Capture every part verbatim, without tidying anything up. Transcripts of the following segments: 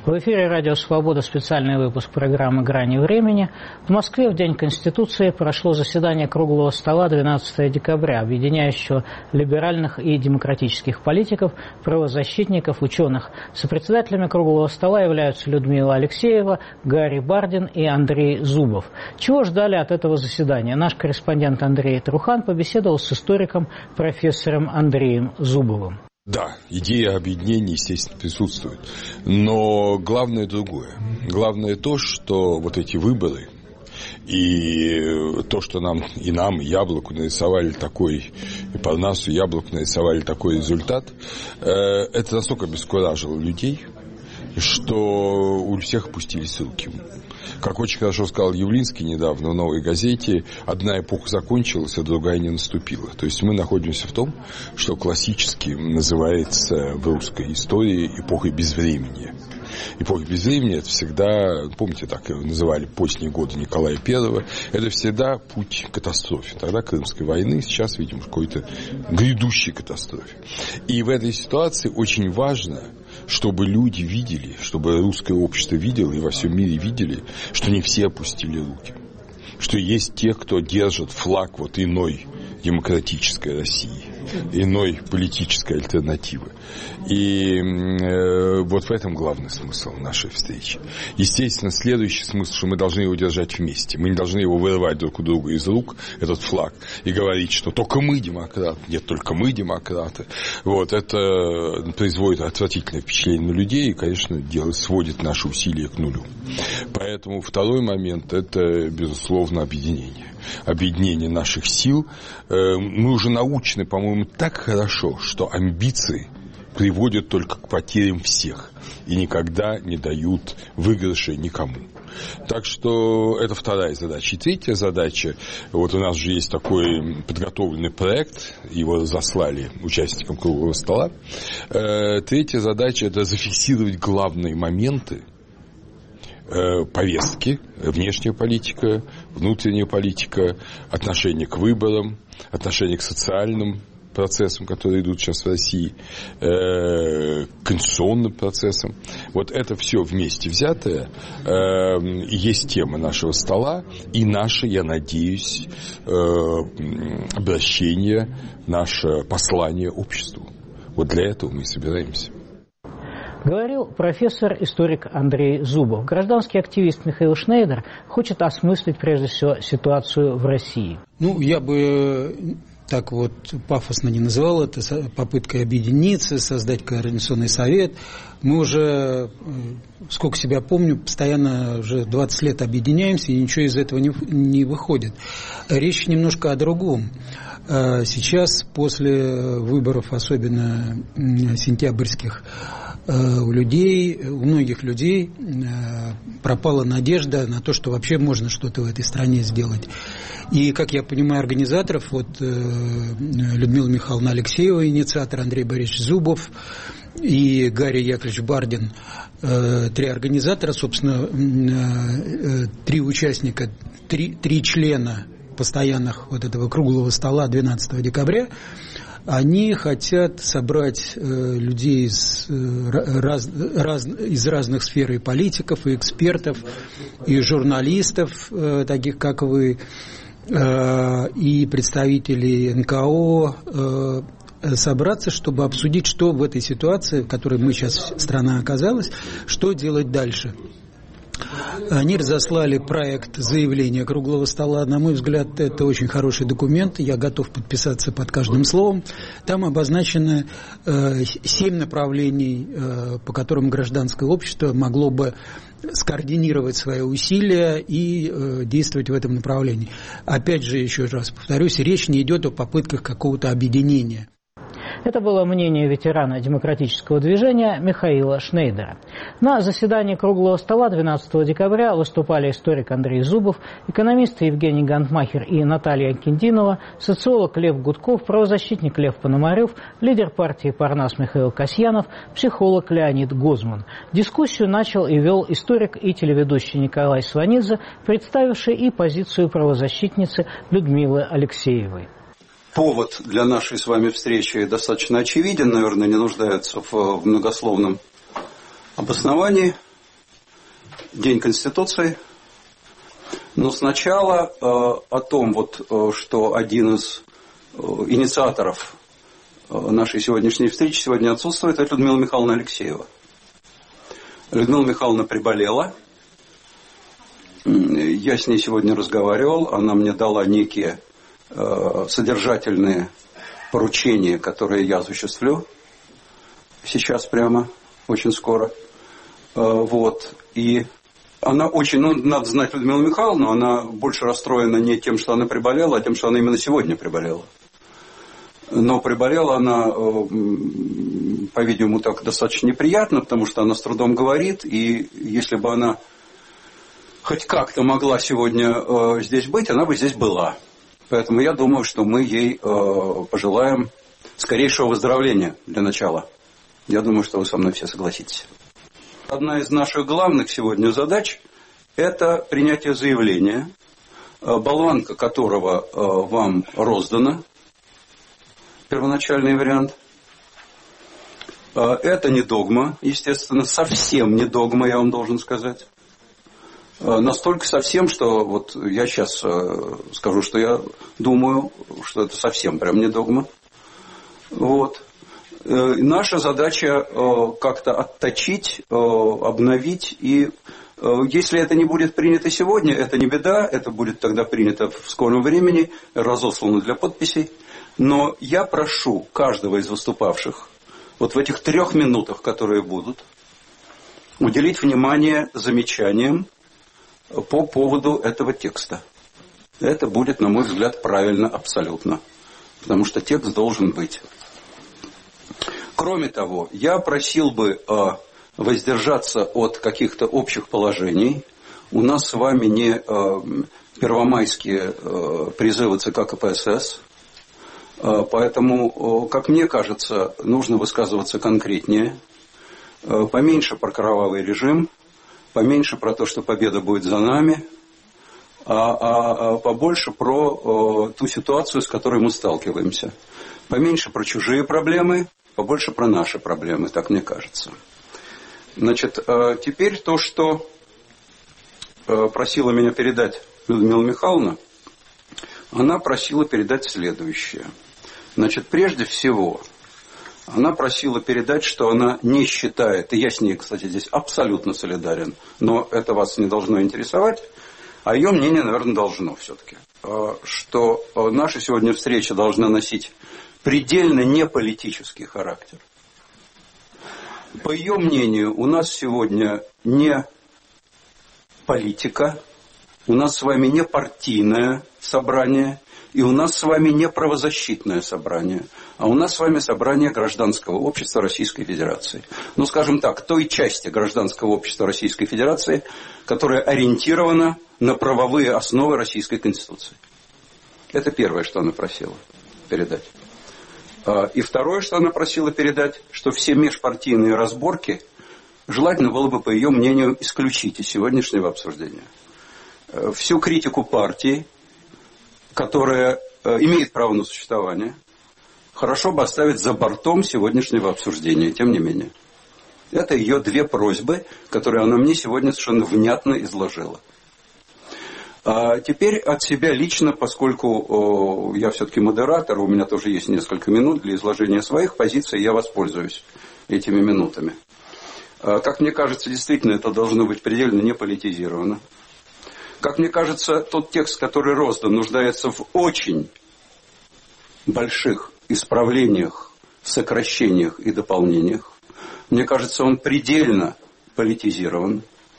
В эфире «Радио Свобода», специальный выпуск программы «Грани времени». В Москве в День Конституции прошло заседание круглого стола двенадцатого декабря, объединяющего либеральных и демократических политиков, правозащитников, ученых. Сопредседателями круглого стола являются Людмила Алексеева, Гарри Бардин и Андрей Зубов. Чего ждали от этого заседания? Наш корреспондент Андрей Трухан побеседовал с историком, профессором Андреем Зубовым. Да, идея объединения, естественно, присутствует. Но главное другое. Главное то, что вот эти выборы и то, что нам и нам, и Яблоку нарисовали такой, и Парнасу, и Яблоку нарисовали такой результат, это настолько обескуражило людей, что у всех опустились руки. Как очень хорошо сказал Явлинский недавно в «Новой газете», одна эпоха закончилась, а другая не наступила. То есть мы находимся в том, что классически называется в русской истории эпохой безвременья. Эпоха безвременья – это всегда, помните, так его называли поздние годы Николая Первого, это всегда путь к катастрофе. Тогда Крымской войны, сейчас видим какой-то грядущей катастрофе. И в этой ситуации очень важно, чтобы люди видели, чтобы русское общество видело и во всем мире видели, что не все опустили руки. Что есть те, кто держит флаг вот иной демократической России, иной политической альтернативы. И э, вот в этом главный смысл нашей встречи. Естественно, следующий смысл, что мы должны его держать вместе. Мы не должны его вырывать друг у друга из рук, этот флаг, и говорить, что только мы демократы. Нет, только мы демократы. Вот, это производит отвратительное впечатление на людей и, конечно, делает, сводит наши усилия к нулю. Поэтому второй момент – это, безусловно, объединение. Объединение наших сил. Мы уже научены, по-моему, так хорошо, что амбиции приводят только к потерям всех и никогда не дают выигрыша никому. Так что это вторая задача. И третья задача, вот у нас же есть такой подготовленный проект, его заслали участникам круглого стола. Третья задача – это зафиксировать главные моменты повестки, внешняя политика, внутренняя политика, отношение к выборам, отношение к социальным процессам, которые идут сейчас в России, к конституционным процессам. Вот это все вместе взятое есть тема нашего стола и наше, я надеюсь, обращение, наше послание обществу. Вот для этого мы и собираемся. Говорил профессор-историк Андрей Зубов. Гражданский активист Михаил Шнейдер хочет осмыслить, прежде всего, ситуацию в России. Ну, я бы так вот пафосно не называл это попыткой объединиться, создать координационный совет. Мы уже, сколько себя помню, постоянно уже двадцать лет объединяемся, и ничего из этого не, не выходит. Речь немножко о другом. Сейчас, после выборов, особенно сентябрьских, у людей, у многих людей пропала надежда на то, что вообще можно что-то в этой стране сделать. И, как я понимаю, организаторов, вот Людмила Михайловна Алексеева, инициатор, Андрей Борисович Зубов и Гарри Яковлевич Бардин, три организатора, собственно, три участника, три, три члена постоянных вот этого круглого стола двенадцатого декабря, они хотят собрать э, людей из, э, раз, раз, из разных сфер, и политиков, и экспертов, и журналистов, э, таких как вы, э, и представителей эн ка о, э, собраться, чтобы обсудить, что в этой ситуации, в которой мы сейчас, страна оказалась, что делать дальше. Они разослали проект заявления круглого стола. На мой взгляд, это очень хороший документ. Я готов подписаться под каждым словом. Там обозначено э, семь направлений, э, по которым гражданское общество могло бы скоординировать свои усилия и э, действовать в этом направлении. Опять же, еще раз повторюсь, речь не идет о попытках какого-то объединения. Это было мнение ветерана демократического движения Михаила Шнейдера. На заседании круглого стола двенадцатого декабря выступали историк Андрей Зубов, экономисты Евгений Гантмахер и Наталья Киндинова, социолог Лев Гудков, правозащитник Лев Пономарев, лидер партии Парнас Михаил Касьянов, психолог Леонид Гозман. Дискуссию начал и вел историк и телеведущий Николай Сванидзе, представивший и позицию правозащитницы Людмилы Алексеевой. Повод для нашей с вами встречи достаточно очевиден, наверное, не нуждается в многословном обосновании. День Конституции. Но сначала э, о том, вот, э, что один из э, инициаторов э, нашей сегодняшней встречи сегодня отсутствует, это Людмила Михайловна Алексеева. Людмила Михайловна приболела. Я с ней сегодня разговаривал. Она мне дала некие э, содержательные поручения, которые я осуществлю. Сейчас прямо, очень скоро. Э, вот. И она очень, ну, надо знать Людмилу Михайловну, она больше расстроена не тем, что она приболела, а тем, что она именно сегодня приболела. Но приболела она, по-видимому, так достаточно неприятно, потому что она с трудом говорит, и если бы она хоть как-то могла сегодня здесь быть, она бы здесь была. Поэтому я думаю, что мы ей пожелаем скорейшего выздоровления для начала. Я думаю, что вы со мной все согласитесь. Одна из наших главных сегодня задач – это принятие заявления, болванка которого вам роздана, первоначальный вариант. Это не догма, естественно, совсем не догма, я вам должен сказать. Настолько совсем, что вот я сейчас скажу, что я думаю, что это совсем прям не догма. Вот. Наша задача как-то отточить, обновить, и если это не будет принято сегодня, это не беда, это будет тогда принято в скором времени, разослано для подписей. Но я прошу каждого из выступавших вот в этих трех минутах, которые будут, уделить внимание замечаниям по поводу этого текста. Это будет, на мой взгляд, правильно абсолютно, потому что текст должен быть. Кроме того, я просил бы э, воздержаться от каких-то общих положений. У нас с вами не э, первомайские э, призывы ЦК КПСС. Э, поэтому, э, как мне кажется, нужно высказываться конкретнее. Э, поменьше про кровавый режим, поменьше про то, что победа будет за нами, а, а, а побольше про э, ту ситуацию, с которой мы сталкиваемся. Поменьше про чужие проблемы, побольше про наши проблемы, так мне кажется. Значит, теперь то, что просила меня передать Людмила Михайловна, она просила передать следующее. Значит, прежде всего, она просила передать, что она не считает, и я с ней, кстати, здесь абсолютно солидарен, но это вас не должно интересовать, а ее мнение, наверное, должно все-таки, что наша сегодня встреча должна носить предельно неполитический характер. По ее мнению, у нас сегодня не политика, у нас с вами не партийное собрание, и у нас с вами не правозащитное собрание, а у нас с вами собрание гражданского общества Российской Федерации. Ну, скажем так, той части гражданского общества Российской Федерации, которая ориентирована на правовые основы Российской Конституции. Это первое, что она просила передать. И второе, что она просила передать, что все межпартийные разборки желательно было бы, по ее мнению, исключить из сегодняшнего обсуждения. Всю критику партии, которая имеет право на существование, хорошо бы оставить за бортом сегодняшнего обсуждения, тем не менее. Это ее две просьбы, которые она мне сегодня совершенно внятно изложила. А теперь от себя лично, поскольку о, я все-таки модератор, у меня тоже есть несколько минут для изложения своих позиций, я воспользуюсь этими минутами. А, как мне кажется, действительно это должно быть предельно не политизировано. Как мне кажется, тот текст, который роздан, нуждается в очень больших исправлениях, сокращениях и дополнениях. Мне кажется, он предельно политизирован.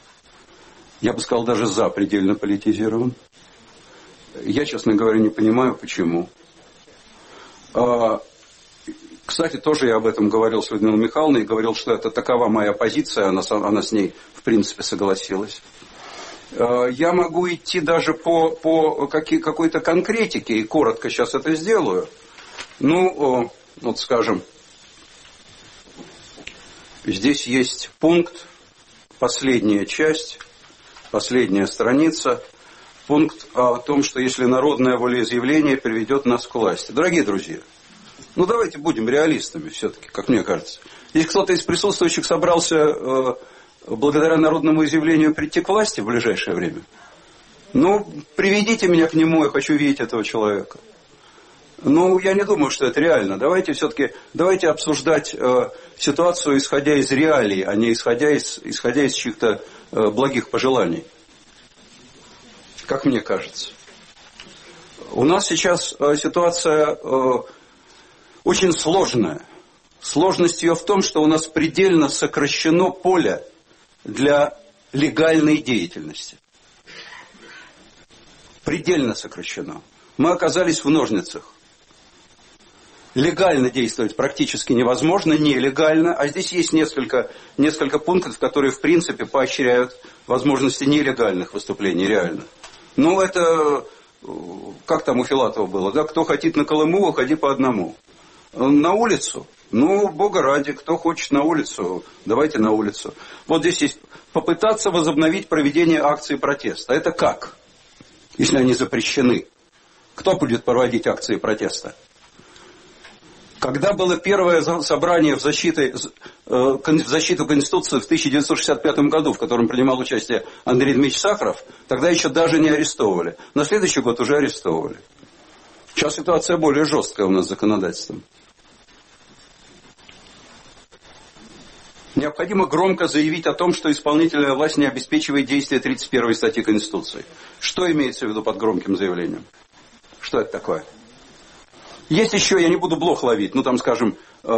Я бы сказал, даже запредельно политизирован. Я, честно говоря, не понимаю, почему. Кстати, тоже я об этом говорил с Людмилой Михайловной, и говорил, что это такова моя позиция, она, она с ней, в принципе, согласилась. Я могу идти даже по, по какой-то конкретике, и коротко сейчас это сделаю. Ну, вот скажем, здесь есть пункт, последняя часть, последняя страница, пункт о том, что если народное волеизъявление приведет нас к власти. Дорогие друзья, ну давайте будем реалистами все-таки, как мне кажется. Здесь кто-то из присутствующих собрался э, благодаря народному изъявлению прийти к власти в ближайшее время? Ну, приведите меня к нему, я хочу видеть этого человека. Ну, я не думаю, что это реально. Давайте все-таки, давайте обсуждать э, ситуацию, исходя из реалий, а не исходя из, исходя из чьих-то э, благих пожеланий. Как мне кажется. У нас сейчас э, ситуация э, очень сложная. Сложность ее в том, что у нас предельно сокращено поле для легальной деятельности. Предельно сокращено. Мы оказались в ножницах. Легально действовать практически невозможно, нелегально. А здесь есть несколько, несколько пунктов, которые в принципе поощряют возможности нелегальных выступлений реально. Ну, это, как там у Филатова было, да? Кто хотит на Колыму, выходи по одному. На улицу? Ну, бога ради, кто хочет на улицу, давайте на улицу. Вот здесь есть попытаться возобновить проведение акций протеста. Это как? Если они запрещены. Кто будет проводить акции протеста? Когда было первое собрание в защиту, в защиту Конституции в тысяча девятьсот шестьдесят пятом году, в котором принимал участие Андрей Дмитриевич Сахаров, тогда еще даже не арестовывали. На следующий год уже арестовывали. Сейчас ситуация более жесткая у нас с законодательством. Необходимо громко заявить о том, что исполнительная власть не обеспечивает действие тридцать первой статьи Конституции. Что имеется в виду под громким заявлением? Что это такое? Есть еще, я не буду блох ловить, ну там, скажем, э,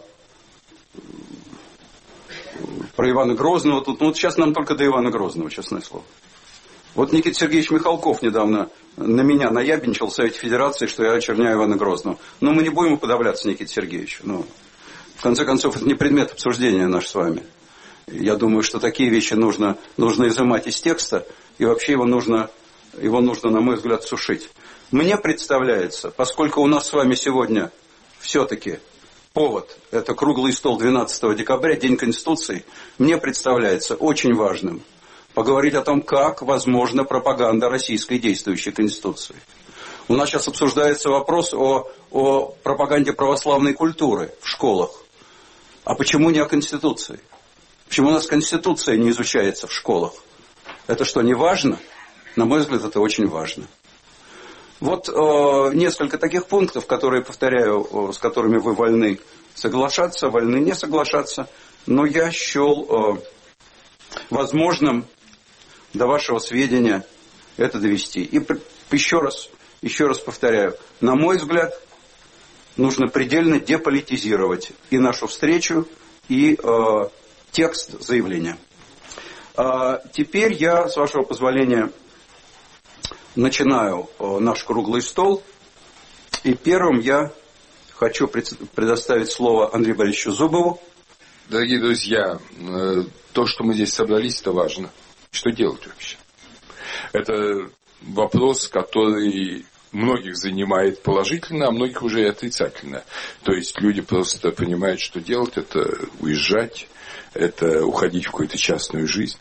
про Ивана Грозного. Тут, ну вот сейчас нам только до Ивана Грозного, честное слово. Вот Никита Сергеевич Михалков недавно на меня наябенчил в Совете Федерации, что я очерняю Ивана Грозного. Но мы не будем уподобляться Никите Сергеевичу. Ну, в конце концов, это не предмет обсуждения наш с вами. Я думаю, что такие вещи нужно, нужно изымать из текста, и вообще его нужно, его нужно, на мой взгляд, сушить. Мне представляется, поскольку у нас с вами сегодня все-таки повод, это круглый стол двенадцатого декабря, День Конституции, мне представляется очень важным поговорить о том, как возможна пропаганда российской действующей Конституции. У нас сейчас обсуждается вопрос о, о пропаганде православной культуры в школах. А почему не о Конституции? Почему у нас Конституция не изучается в школах? Это что, не важно? На мой взгляд, это очень важно. Вот э, несколько таких пунктов, которые, повторяю, э, с которыми вы вольны соглашаться, вольны не соглашаться, но я счел э, возможным до вашего сведения это довести. И еще раз, еще раз повторяю, на мой взгляд, нужно предельно деполитизировать и нашу встречу, и э, текст заявления. А теперь я, с вашего позволения, начинаю наш круглый стол. И первым я хочу предоставить слово Андрею Борисовичу Зубову. Дорогие друзья, то, что мы здесь собрались, это важно. Что делать вообще? Это вопрос, который многих занимает положительно, а многих уже и отрицательно. То есть люди просто понимают, что делать. Это уезжать, это уходить в какую-то частную жизнь.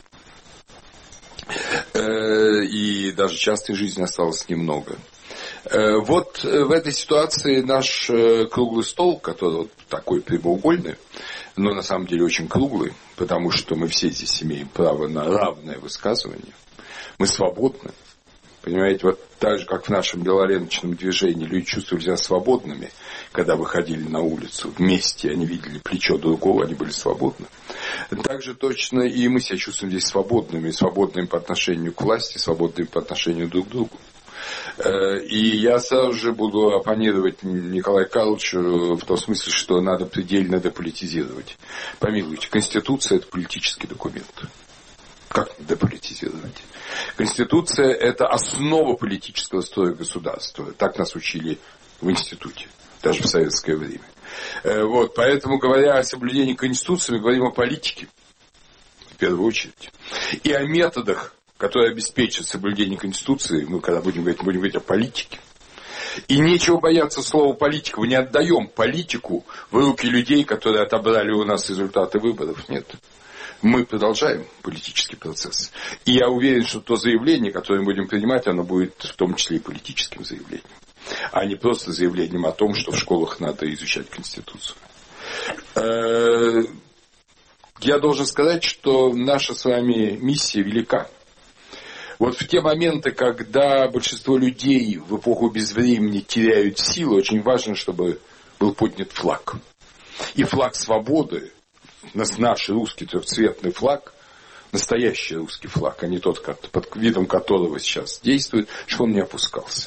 И даже частной жизни осталось немного. Вот в этой ситуации наш круглый стол, который вот такой прямоугольный, но на самом деле очень круглый, потому что мы все здесь имеем право на равное высказывание. Мы свободны. Понимаете, вот так же, как в нашем белореночном движении люди чувствовали себя свободными, когда выходили на улицу вместе, они видели плечо другого, они были свободны. Так же точно и мы себя чувствуем здесь свободными, свободными по отношению к власти, свободными по отношению друг к другу. И я сразу же буду оппонировать Николаю Карловичу в том смысле, что надо предельно деполитизировать. Помилуйте, Конституция – это политический документ. Как деполитизировать? Конституция – это основа политического строя государства. Так нас учили в институте, даже в советское время. Вот, поэтому, говоря о соблюдении Конституции, мы говорим о политике, в первую очередь. И о методах, которые обеспечат соблюдение Конституции, мы когда будем говорить, будем говорить о политике. И нечего бояться слова политика. Мы не отдаем политику в руки людей, которые отобрали у нас результаты выборов. Нет. Мы продолжаем политический процесс. И я уверен, что то заявление, которое мы будем принимать, оно будет в том числе и политическим заявлением. А не просто заявлением о том, что в школах надо изучать Конституцию. я должен сказать, что наша с вами миссия велика. Вот в те моменты, когда большинство людей в эпоху безвремени теряют силу, очень важно, чтобы был поднят флаг. И флаг свободы, наш русский трехцветный флаг, настоящий русский флаг, а не тот, под видом которого сейчас действует, чтобы он не опускался.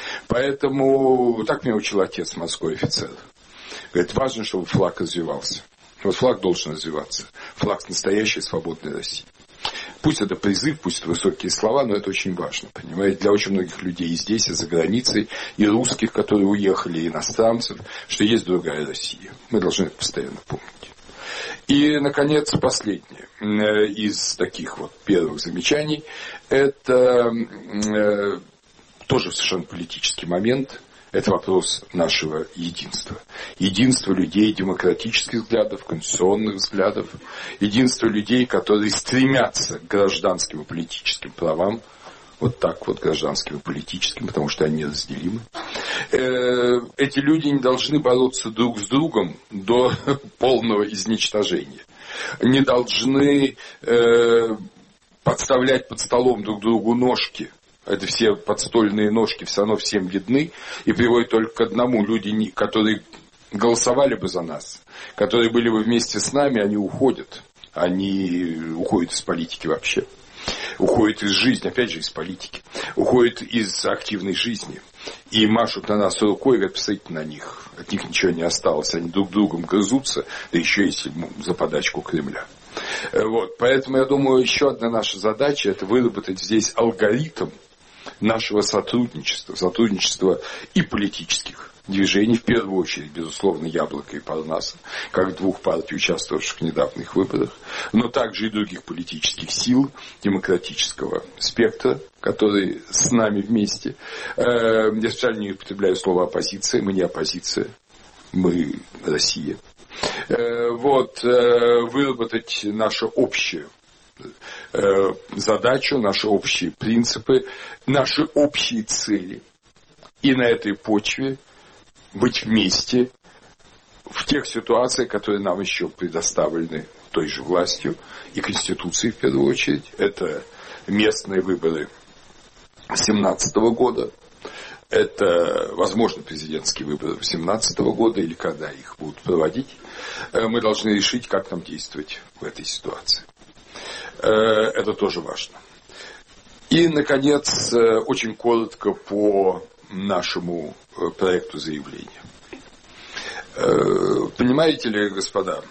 Поэтому так меня учил отец, морской офицер. Говорит, важно, чтобы флаг развивался. Вот флаг должен развиваться. Флаг настоящей свободной России. Пусть это призыв, пусть это высокие слова, но это очень важно, понимаете, для очень многих людей и здесь, и за границей, и русских, которые уехали, и иностранцев, что есть другая Россия. Мы должны это постоянно помнить. И, наконец, последнее из таких вот первых замечаний, это тоже совершенно политический момент. Это вопрос нашего единства. Единство людей демократических взглядов, конституционных взглядов. Единство людей, которые стремятся к гражданским и политическим правам. Вот так вот, гражданским и политическим, потому что они неразделимы. Эти люди не должны бороться друг с другом до полного изничтожения. Не должны подставлять под столом друг другу ножки. Это все подстольные ножки все равно всем видны и приводят только к одному. Люди, которые голосовали бы за нас, которые были бы вместе с нами, они уходят. Они уходят из политики вообще. Уходят из жизни, опять же, из политики. Уходят из активной жизни. И машут на нас рукой, говорят, посмотрите на них. От них ничего не осталось. Они друг другом грызутся, да еще если за подачку Кремля. Вот. Поэтому, я думаю, еще одна наша задача – это выработать здесь алгоритм нашего сотрудничества, сотрудничества и политических движений, в первую очередь, безусловно, Яблоко и Парнаса, как двух партий, участвовавших в недавних выборах, но также и других политических сил демократического спектра, которые с нами вместе. Я специально не употребляю слово оппозиция, мы не оппозиция, мы Россия. Вот, выработать наше общее задачу, наши общие принципы, наши общие цели. И на этой почве быть вместе в тех ситуациях, которые нам еще предоставлены той же властью и Конституцией в первую очередь. Это местные выборы две тысячи семнадцатого года. Это, возможно, президентские выборы две тысячи семнадцатого года или когда их будут проводить. Мы должны решить, как нам действовать в этой ситуации. Это тоже важно. И, наконец, очень коротко по нашему проекту заявления. Понимаете ли, господа,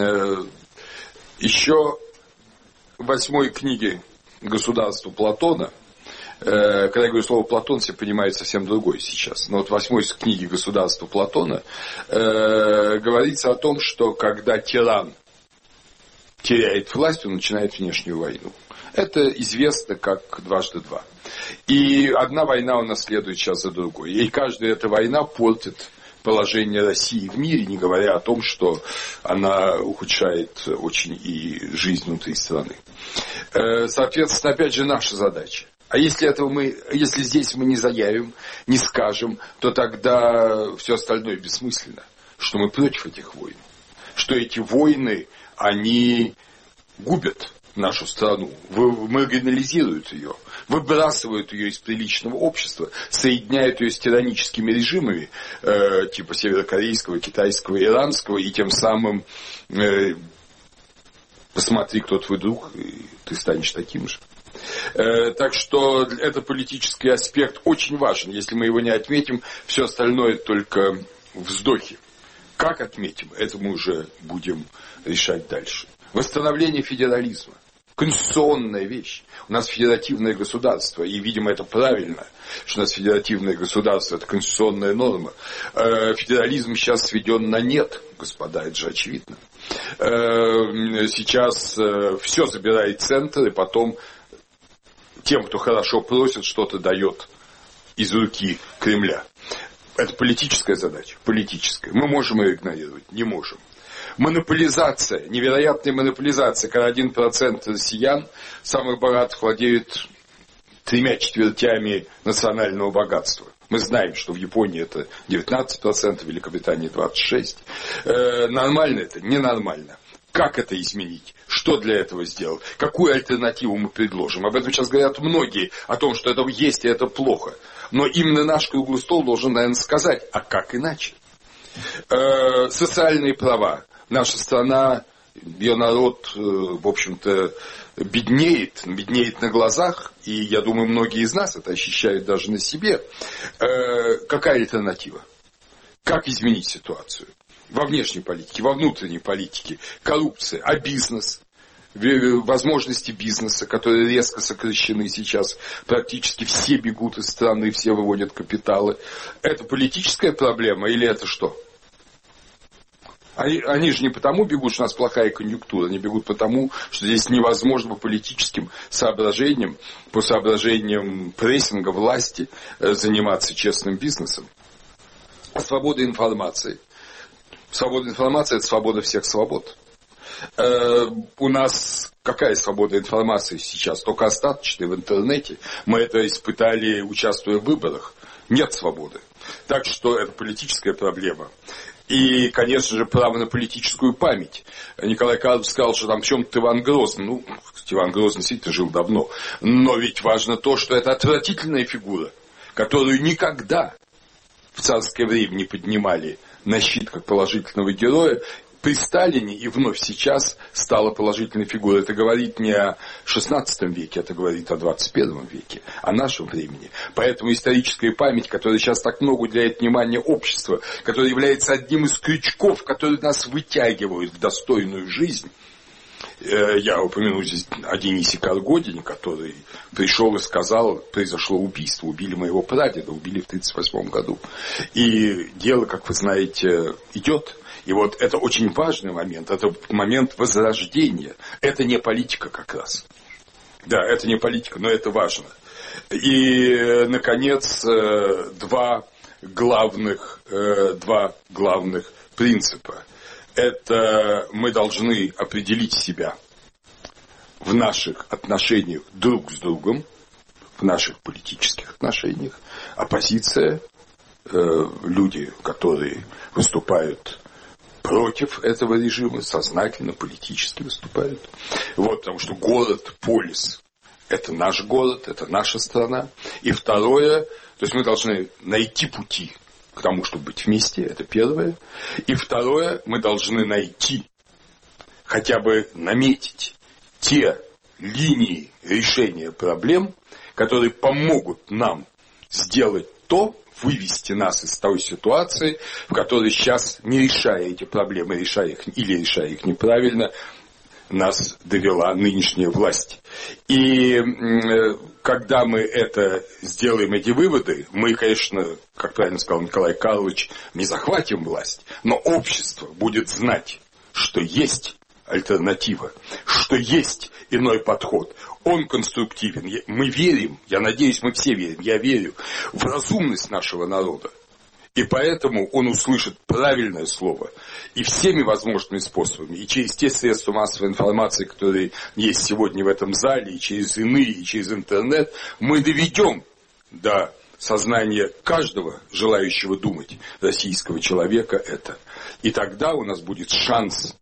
еще в восьмой книге «Государство» Платона, когда я говорю слово «Платон», все понимают совсем другое сейчас. Но вот в восьмой книге «Государство» Платона говорится о том, что когда тиран теряет власть, он начинает внешнюю войну. Это известно как дважды два. И одна война у нас следует сейчас за другой. И каждая эта война портит положение России в мире, не говоря о том, что она ухудшает очень и жизнь внутри страны. Соответственно, опять же, наша задача. А если этого мы, если здесь мы не заявим, не скажем, то тогда все остальное бессмысленно. Что мы против этих войн. Что эти войны, они губят нашу страну, маргинализируют ее, выбрасывают ее из приличного общества, соединяют ее с тираническими режимами, э, типа северокорейского, китайского, иранского, и тем самым э, посмотри, кто твой друг, и ты станешь таким же. Э, так что это политический аспект очень важен. Если мы его не отметим, все остальное только вздохи. Как отметим, это мы уже будем решать дальше. Восстановление федерализма. Конституционная вещь. У нас федеративное государство, и, видимо, это правильно, что у нас федеративное государство, это конституционная норма. Федерализм сейчас сведен на нет, господа, это же очевидно. Сейчас все забирает центр, и потом тем, кто хорошо просит, что-то дает из руки Кремля. Это политическая задача, политическая. Мы можем ее игнорировать? Не можем. Монополизация, невероятная монополизация, когда один процент россиян, самых богатых, владеют тремя четвертями национального богатства. Мы знаем, что в Японии это девятнадцать процентов, в Великобритании двадцать шесть процентов. Э, нормально это? Ненормально. Как это изменить? Что для этого сделать? Какую альтернативу мы предложим? Об этом сейчас говорят многие, о том, что это есть и это плохо. Но именно наш круглый стол должен, наверное, сказать, а как иначе? Э, социальные права. Наша страна, ее народ, э, в общем-то, беднеет, беднеет на глазах, и я думаю, многие из нас это ощущают даже на себе. Э, какая альтернатива? Как изменить ситуацию? Во внешней политике, во внутренней политике, коррупция, а бизнес, возможности бизнеса, которые резко сокращены сейчас, практически все бегут из страны, все выводят капиталы. Это политическая проблема или это что? Они, они же не потому бегут, что у нас плохая конъюнктура, они бегут потому, что здесь невозможно по политическим соображениям, по соображениям прессинга власти заниматься честным бизнесом. Свобода информации. Свобода информации – это свобода всех свобод. Э, у нас какая свобода информации сейчас? Только остаточная в интернете. Мы это испытали, участвуя в выборах. Нет свободы. Так что это политическая проблема. И, конечно же, право на политическую память. Николай Карлович сказал, что там в чем-то Иван Грозный. Ну, Иван Грозный действительно жил давно. Но ведь важно то, что это отвратительная фигура, которую никогда в царское время не поднимали на щит как положительного героя, при Сталине и вновь сейчас стала положительной фигурой. Это говорит не о шестнадцатом веке, это говорит о двадцать первом веке, о нашем времени. Поэтому историческая память, которая сейчас так много уделяет внимания обществу, которая является одним из крючков, которые нас вытягивают в достойную жизнь. Я упомяну здесь о Денисе Каргодине, который пришел и сказал, произошло убийство, убили моего прадеда, убили в тридцать восьмом году. И дело, как вы знаете, идет. И вот это очень важный момент, это момент возрождения. Это не политика как раз. Да, это не политика, но это важно. И, наконец, два главных, два главных принципа. Это мы должны определить себя в наших отношениях друг с другом, в наших политических отношениях. Оппозиция, э, люди, которые выступают против этого режима, сознательно политически выступают. Вот, потому что город, полис – это наш город, это наша страна. И второе, то есть мы должны найти пути к тому, чтобы быть вместе, это первое. И второе, мы должны найти, хотя бы наметить те линии решения проблем, которые помогут нам сделать то, вывести нас из той ситуации, в которой сейчас, не решая эти проблемы, решая их или решая их неправильно, нас довела нынешняя власть. И когда мы это сделаем, эти выводы, мы, конечно, как правильно сказал Николай Карлович, не захватим власть, но общество будет знать, что есть альтернатива, что есть иной подход. Он конструктивен. Мы верим, я надеюсь, мы все верим, я верю в разумность нашего народа. И поэтому он услышит правильное слово и всеми возможными способами, и через те средства массовой информации, которые есть сегодня в этом зале, и через иные, и через интернет, мы доведем до сознания каждого желающего думать российского человека это. И тогда у нас будет шанс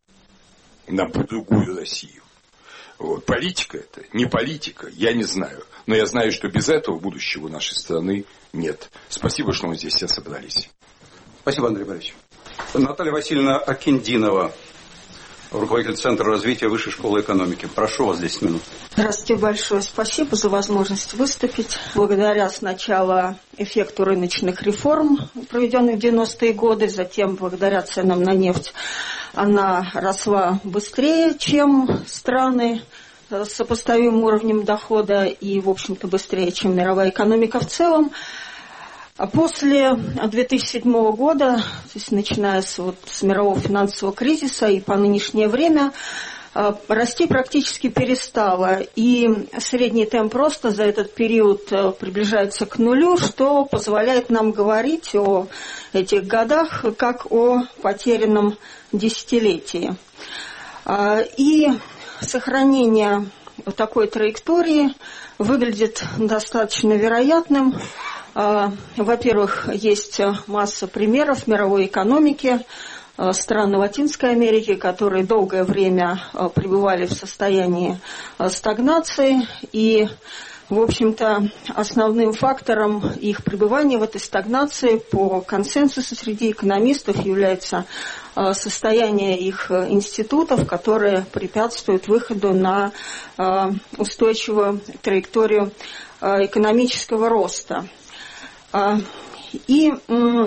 на другую Россию. Вот. Политика это, не политика, я не знаю. Но я знаю, что без этого будущего у нашей страны нет. Спасибо, что мы здесь все собрались. Спасибо, Андрей Борисович. Наталья Васильевна Акиндинова, руководитель Центра развития Высшей школы экономики. Прошу вас, десять минут. Здравствуйте, большое спасибо за возможность выступить. Благодаря сначала эффекту рыночных реформ, проведенных в девяностые годы, затем благодаря ценам на нефть, она росла быстрее, чем страны с сопоставимым уровнем дохода и, в общем-то, быстрее, чем мировая экономика в целом. А после две тысячи седьмого года, то есть начиная с, вот, с мирового финансового кризиса и по нынешнее время, расти практически перестало. И средний темп роста за этот период приближается к нулю, что позволяет нам говорить о этих годах как о потерянном десятилетии. И сохранение такой траектории выглядит достаточно вероятным. Во-первых, есть масса примеров в мировой экономике, стран Латинской Америки, которые долгое время пребывали в состоянии стагнации, и, в общем-то, основным фактором их пребывания в этой стагнации по консенсусу среди экономистов является состояние их институтов, которые препятствуют выходу на устойчивую траекторию экономического роста. И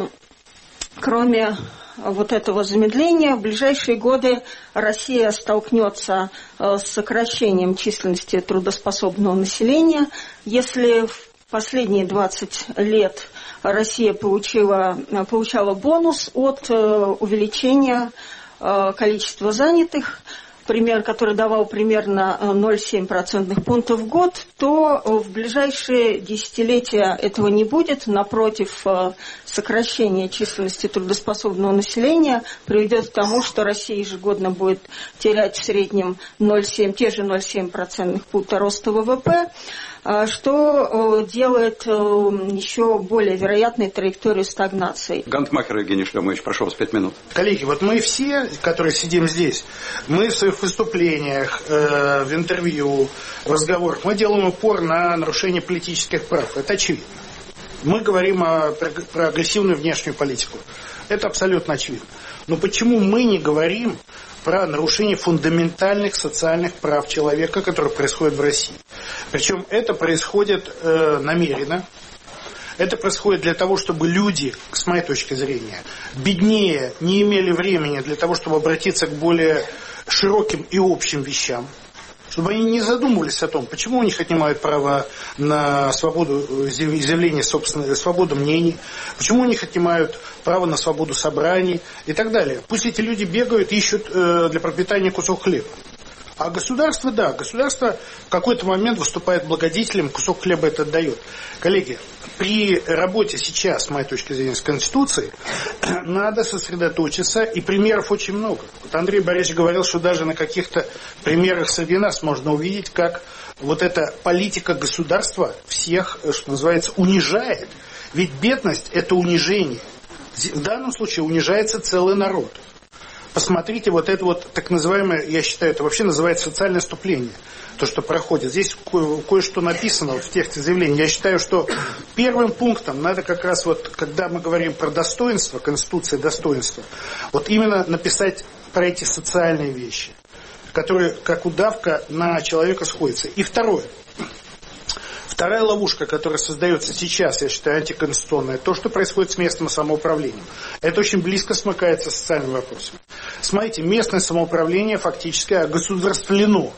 кроме вот этого замедления, в ближайшие годы Россия столкнется с сокращением численности трудоспособного населения. Если в последние двадцать лет Россия получила, получала бонус от увеличения количества занятых, пример, который давал примерно ноль целых семь десятых процентных пунктов в год, то в ближайшие десятилетия этого не будет. Напротив, сокращение численности трудоспособного населения приведет к тому, что Россия ежегодно будет терять в среднем ноль целых семь десятых, те же ноль целых семь десятых процентных пункта роста ВВП, что делает еще более вероятной траекторию стагнации. Гантмахер Евгений Шлемович, прошу вас, пять минут. Коллеги, вот мы все, которые сидим здесь, мы в своих выступлениях, э, в интервью, в разговорах, мы делаем упор на нарушение политических прав. Это очевидно. Мы говорим о, про, про агрессивную внешнюю политику. Это абсолютно очевидно. Но почему мы не говорим про нарушение фундаментальных социальных прав человека, которые происходят в России? Причем это происходит э, намеренно. Это происходит для того, чтобы люди, с моей точки зрения, беднее не имели времени для того, чтобы обратиться к более широким и общим вещам. Чтобы они не задумывались о том, почему у них отнимают право на свободу изъявления, собственно, свободу мнений, почему у них отнимают право на свободу собраний и так далее. Пусть эти люди бегают, ищут э, для пропитания кусок хлеба. А государство, да, государство в какой-то момент выступает благодетелем, кусок хлеба это отдает. Коллеги, при работе сейчас, с моей точки зрения, с Конституцией, надо сосредоточиться, и примеров очень много. Вот Андрей Борисович говорил, что даже на каких-то примерах среди нас можно увидеть, как вот эта политика государства всех, что называется, унижает. Ведь бедность – это унижение. В данном случае унижается целый народ. Посмотрите, вот это вот так называемое, я считаю, это вообще называется социальное наступление, то, что проходит. Здесь ко- кое-что написано вот в тексте заявления. Я считаю, что первым пунктом надо как раз вот, когда мы говорим про достоинство, Конституция достоинства, вот именно написать про эти социальные вещи, которые как удавка на человека сходятся. И второе. Вторая ловушка, которая создается сейчас, я считаю, антиконституционная, то, что происходит с местным самоуправлением. Это очень близко смыкается с социальными вопросами. Смотрите, местное самоуправление фактически огосударствлено.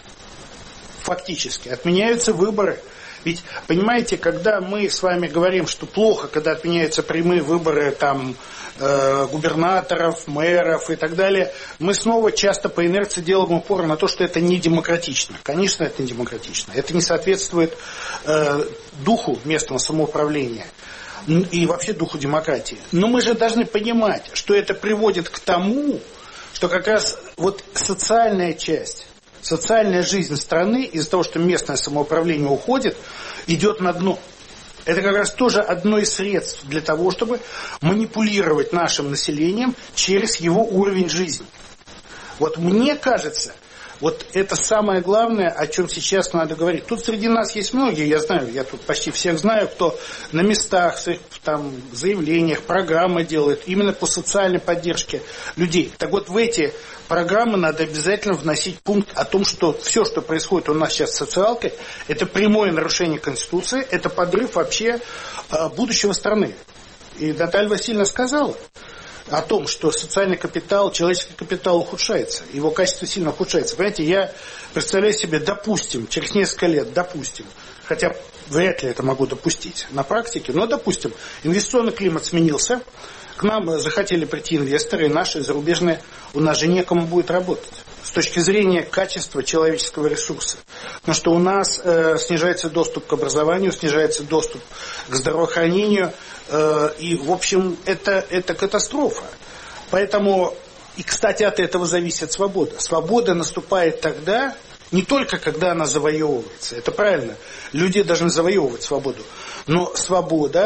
Фактически. Отменяются выборы. Ведь, понимаете, когда мы с вами говорим, что плохо, когда отменяются прямые выборы там, э, губернаторов, мэров и так далее, мы снова часто по инерции делаем упор на то, что это не демократично. Конечно, это не демократично. Это не соответствует э, духу местного самоуправления и вообще духу демократии. Но мы же должны понимать, что это приводит к тому, что как раз вот социальная часть, социальная жизнь страны из-за того, что местное самоуправление уходит, идет на дно. Это как раз тоже одно из средств для того, чтобы манипулировать нашим населением через его уровень жизни. Вот мне кажется, вот это самое главное, о чем сейчас надо говорить. Тут среди нас есть многие, я знаю, я тут почти всех знаю, кто на местах, в своих там, заявлениях, программы делает именно по социальной поддержке людей. Так вот, в эти программы надо обязательно вносить пункт о том, что все, что происходит у нас сейчас с социалкой, это прямое нарушение Конституции, это подрыв вообще э, будущего страны. И Наталья Васильевна сказала о том, что социальный капитал, человеческий капитал ухудшается, его качество сильно ухудшается. Понимаете, я представляю себе, допустим, через несколько лет, допустим, хотя вряд ли это могу допустить на практике, но допустим, инвестиционный климат сменился, к нам захотели прийти инвесторы, и наши зарубежные, у нас же некому будет работать с точки зрения качества человеческого ресурса. Потому что у нас э, снижается доступ к образованию, снижается доступ к здравоохранению, э, и, в общем, это, это катастрофа. Поэтому, и, кстати, от этого зависит свобода. Свобода наступает тогда, не только когда она завоевывается, это правильно, люди должны завоевывать свободу, но свобода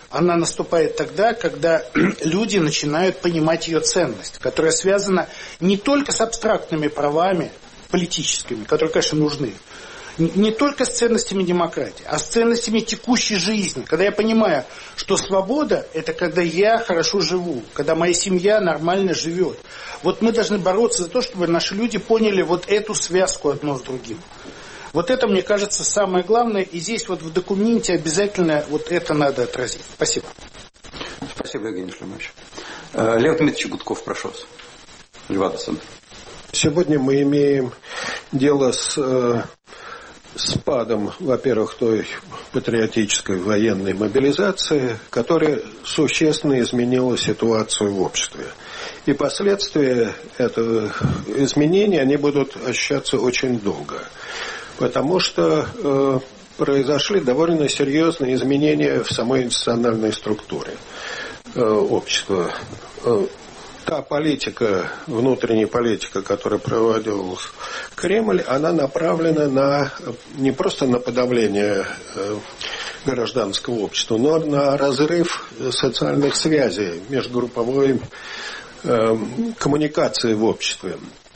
она наступает тогда, когда люди начинают понимать ее ценность, которая связана не только с абстрактными правами политическими, которые, конечно, нужны, не только с ценностями демократии, а с ценностями текущей жизни. Когда я понимаю, что свобода – это когда я хорошо живу, когда моя семья нормально живет. Вот мы должны бороться за то, чтобы наши люди поняли вот эту связку одно с другим. Вот это, мне кажется, самое главное. И здесь вот в документе обязательно вот это надо отразить. Спасибо. Спасибо, Евгений Шлемович. Лев Дмитриевич Гудков, прошу вас. Льва-Александр. Сегодня мы имеем дело с э, спадом, во-первых, той патриотической военной мобилизации, которая существенно изменила ситуацию в обществе. И последствия этого изменения, они будут ощущаться очень долго. Потому что э, произошли довольно серьезные изменения в самой институциональной структуре э, общества. Э, та политика, внутренняя политика, которая проводил Кремль, она направлена на, не просто на подавление э, гражданского общества, но на разрыв социальных связей, межгрупповой э, коммуникации в обществе.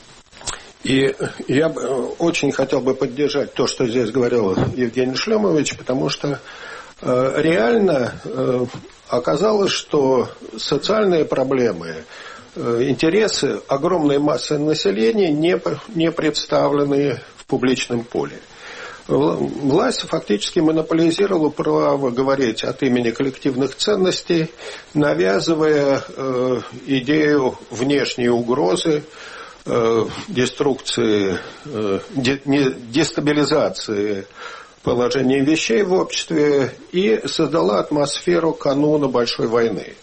И я очень хотел бы поддержать то, что здесь говорил Евгений Шлемович, потому что э, реально э, оказалось, что социальные проблемы, э, интересы огромной массы населения не, не представлены в публичном поле. Власть фактически монополизировала право говорить от имени коллективных ценностей, навязывая э, идею внешней угрозы, деструкции, дестабилизации положения вещей в обществе и создала атмосферу кануна большой войны.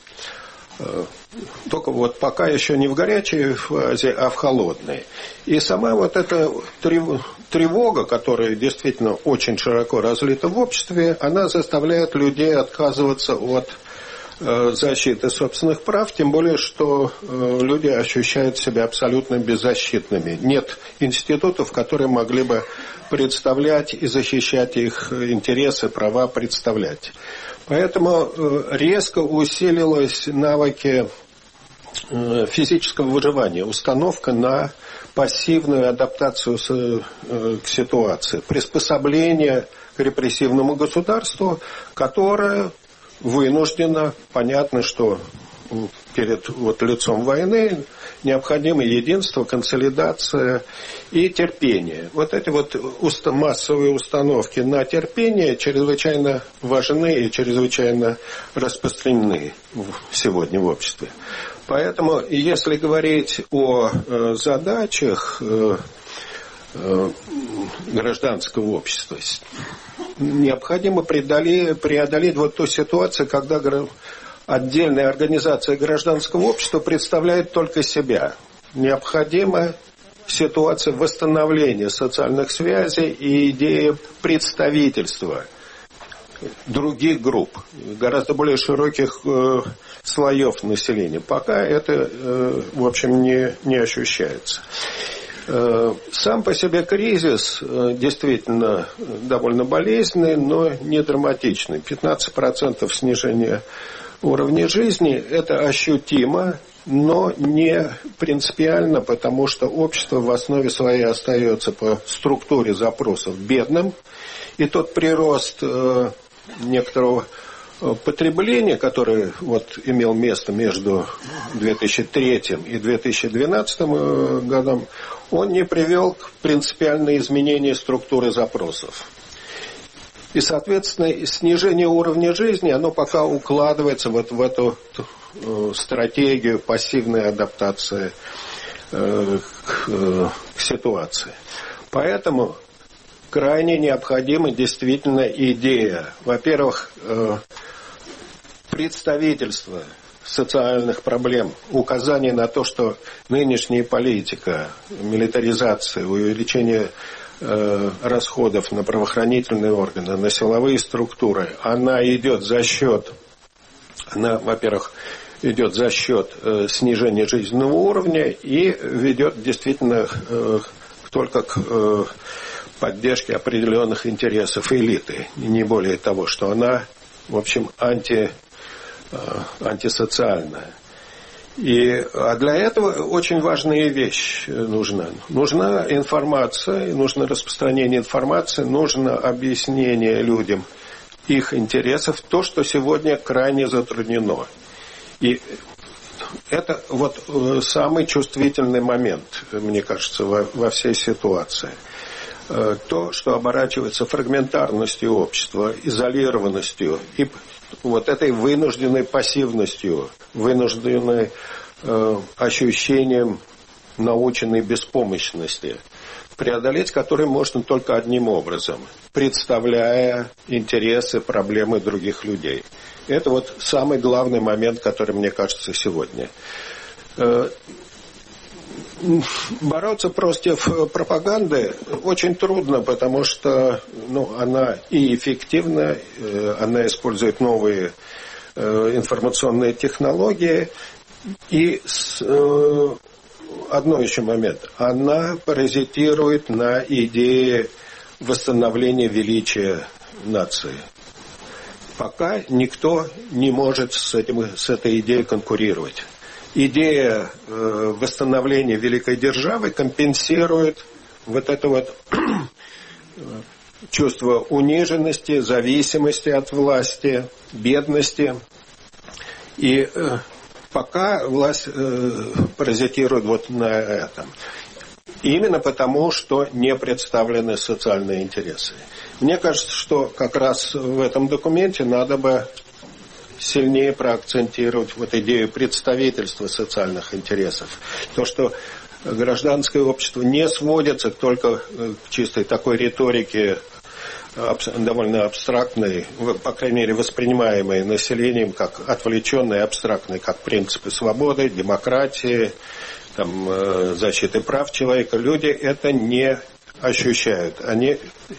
Только вот пока еще не в горячей фазе, а в холодной. И сама вот эта тревога, которая действительно очень широко разлита в обществе, она заставляет людей отказываться от защиты собственных прав, тем более, что э, люди ощущают себя абсолютно беззащитными. Нет институтов, которые могли бы представлять и защищать их интересы, права представлять. Поэтому э, резко усилились навыки э, физического выживания, установка на пассивную адаптацию с, э, к ситуации, приспособление к репрессивному государству, которое вынуждено, понятно, что перед вот лицом войны необходимо единство, консолидация и терпение. Вот эти вот уст- массовые установки на терпение чрезвычайно важны и чрезвычайно распространены сегодня в обществе. Поэтому, если говорить о э, задачах э, э, гражданского общества, необходимо преодолеть, преодолеть вот ту ситуацию, когда отдельная организация гражданского общества представляет только себя. Необходима ситуация восстановления социальных связей и идея представительства других групп, гораздо более широких э, слоев населения. Пока это, э, в общем, не, не ощущается. Сам по себе кризис действительно довольно болезненный, но не драматичный. пятнадцать процентов снижения уровня жизни – это ощутимо, но не принципиально, потому что общество в основе своей остается по структуре запросов бедным. И тот прирост некоторого потребления, который вот имел место между две тысячи третьим и две тысячи двенадцатым годом, он не привел к принципиальному изменению структуры запросов. И, соответственно, снижение уровня жизни, оно пока укладывается вот в эту стратегию пассивной адаптации к, к ситуации. Поэтому крайне необходима действительно идея, во-первых, представительство социальных проблем, указание на то, что нынешняя политика, милитаризация, увеличение э, расходов на правоохранительные органы, на силовые структуры, она идет за счет, она, во-первых, идет за счет э, снижения жизненного уровня и ведет действительно э, только к э, поддержке определенных интересов элиты, не более того, что она, в общем, анти антисоциальное. И, а для этого очень важная вещь нужна. Нужна информация, нужно распространение информации, нужно объяснение людям их интересов, то, что сегодня крайне затруднено. И это вот самый чувствительный момент, мне кажется, во, во всей ситуации. То, что оборачивается фрагментарностью общества, изолированностью и вот этой вынужденной пассивностью, вынужденной э, ощущением наученной беспомощности, преодолеть который можно только одним образом, представляя интересы, проблемы других людей. Это вот самый главный момент, который, мне кажется, сегодня. Э, Бороться против пропаганды очень трудно, потому что ну, она и эффективна, она использует новые информационные технологии. И одно еще момент. Она паразитирует на идее восстановления величия нации. Пока никто не может с, этим, с этой идеей конкурировать. Идея э, восстановления великой державы компенсирует вот это вот чувство униженности, зависимости от власти, бедности. И э, пока власть э, паразитирует вот на этом. Именно потому, что не представлены социальные интересы. Мне кажется, что как раз в этом документе надо бы сильнее проакцентировать вот идею представительства социальных интересов. То, что гражданское общество не сводится только к чистой такой риторике, довольно абстрактной, по крайней мере, воспринимаемой населением как отвлеченной, абстрактной, как принципы свободы, демократии, там, защиты прав человека. Люди это не ощущают. Они,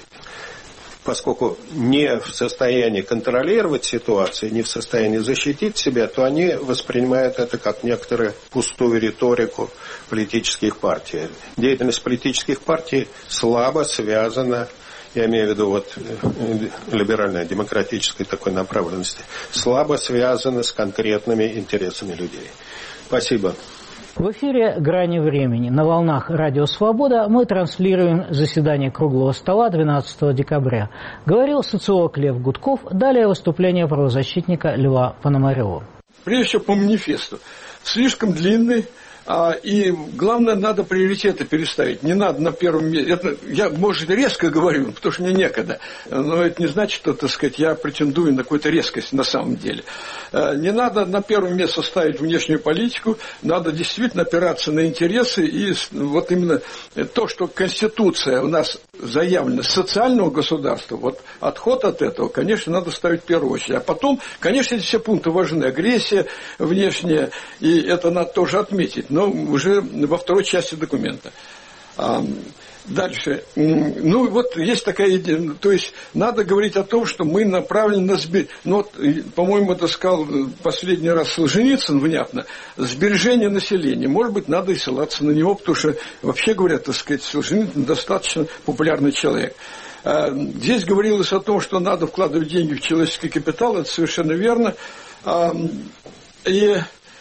поскольку не в состоянии контролировать ситуацию, не в состоянии защитить себя, то они воспринимают это как некоторую пустую риторику политических партий. Деятельность политических партий слабо связана, я имею в виду вот либеральной, демократической такой направленности, слабо связана с конкретными интересами людей. Спасибо. В эфире «Грани времени». На волнах «Радио Свобода» мы транслируем заседание круглого стола двенадцатого декабря. Говорил социолог Лев Гудков. Далее выступление правозащитника Льва Пономарева. Прежде всего по манифесту. Слишком длинный. А, и главное, надо приоритеты переставить. Не надо на первом месте. Я, может, резко говорю, потому что мне некогда. Но это не значит, что, так сказать, я претендую на какую-то резкость на самом деле. Не надо на первое место ставить внешнюю политику. Надо действительно опираться на интересы. И вот именно то, что Конституция у нас заявлена социального государства, вот отход от этого, конечно, надо ставить в первую очередь. А потом, конечно, эти все пункты важны. Агрессия внешняя, и это надо тоже отметить. Но уже во второй части документа. А, дальше. Ну, вот есть такая идея. То есть, надо говорить о том, что мы направлены на сбережение. Ну, вот, по-моему, это сказал последний раз Солженицын, внятно. Сбережение населения. Может быть, надо и ссылаться на него, потому что, вообще говоря, так сказать, Солженицын достаточно популярный человек. А, здесь говорилось о том, что надо вкладывать деньги в человеческий капитал. Это совершенно верно. А, и...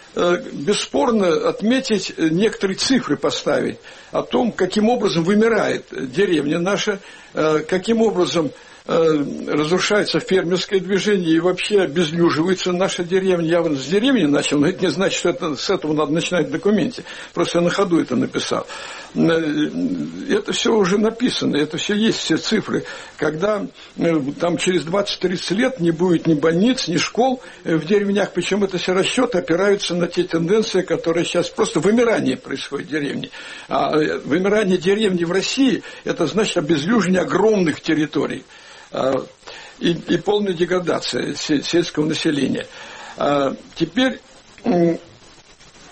бесспорно отметить, некоторые цифры поставить о том, каким образом вымирает деревня наша, каким образом разрушается фермерское движение и вообще обезлюживается наша деревня. Я вот с деревни начал, но это не значит, что это, с этого надо начинать в документе. Просто я на ходу это написал. Это все уже написано, это все есть, все цифры. Когда там через двадцать-тридцать лет не будет ни больниц, ни школ в деревнях, причем это все расчеты опираются на те тенденции, которые сейчас просто вымирание происходит в деревне. А вымирание деревни в России, это значит обезлюживание огромных территорий. И, и полная деградация сельского населения. А теперь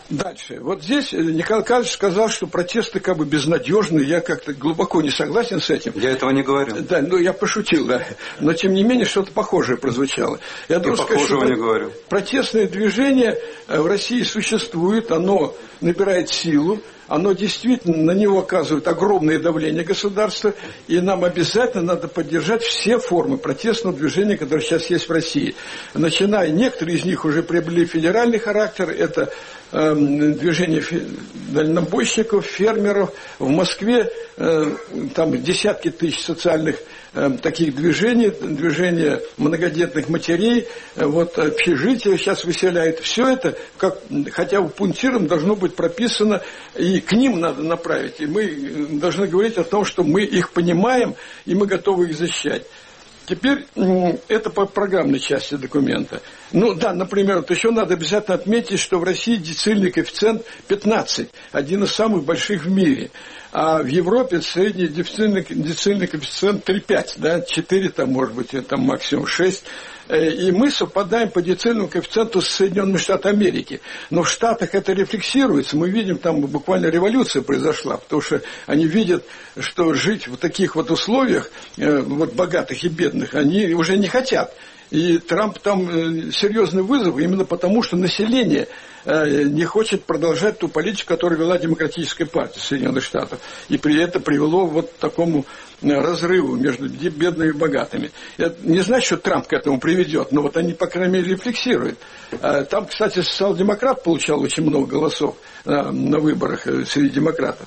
Дальше. Вот здесь Николай Карлович сказал, что протесты как бы безнадежны. Я как-то глубоко не согласен с этим. Я этого не говорю. Да, ну я пошутил, да. Но тем не менее что-то похожее прозвучало. Я, я должен похожего сказать, что не говорю. Протестное движение в России существует, оно набирает силу. Оно действительно, на него оказывает огромное давление государства, и нам обязательно надо поддержать все формы протестного движения, которые сейчас есть в России. Начиная, некоторые из них уже приобрели федеральный характер, это э, движение дальнобойщиков, фермеров. В Москве э, там десятки тысяч социальных э, таких движений, движения многодетных матерей, э, вот общежития сейчас выселяют. Все это, как, хотя бы пунктиром, должно быть прописано, и к ним надо направить. И мы должны говорить о том, что мы их понимаем, и мы готовы их защищать. Теперь это по программной части документа. Ну да, например, вот еще надо обязательно отметить, что в России децильный коэффициент пятнадцать, один из самых больших в мире. А в Европе средний децильный, децильный коэффициент три целых пять, да, четыре там, может быть, там максимум шесть. И мы совпадаем по децильному коэффициенту с Соединенными Штатами Америки. Но в Штатах это рефлексируется. Мы видим, там буквально революция произошла, потому что они видят, что жить в таких вот условиях, вот богатых и бедных, они уже не хотят. И Трамп там серьезный вызов именно потому, что население не хочет продолжать ту политику, которую вела Демократическая партия Соединенных Штатов. И при этом привело вот к такому разрыву между бедными и богатыми. Это не значит, что Трамп к этому приведет, но вот они, по крайней мере, рефлексируют. Там, кстати, социал-демократ получал очень много голосов на выборах среди демократов.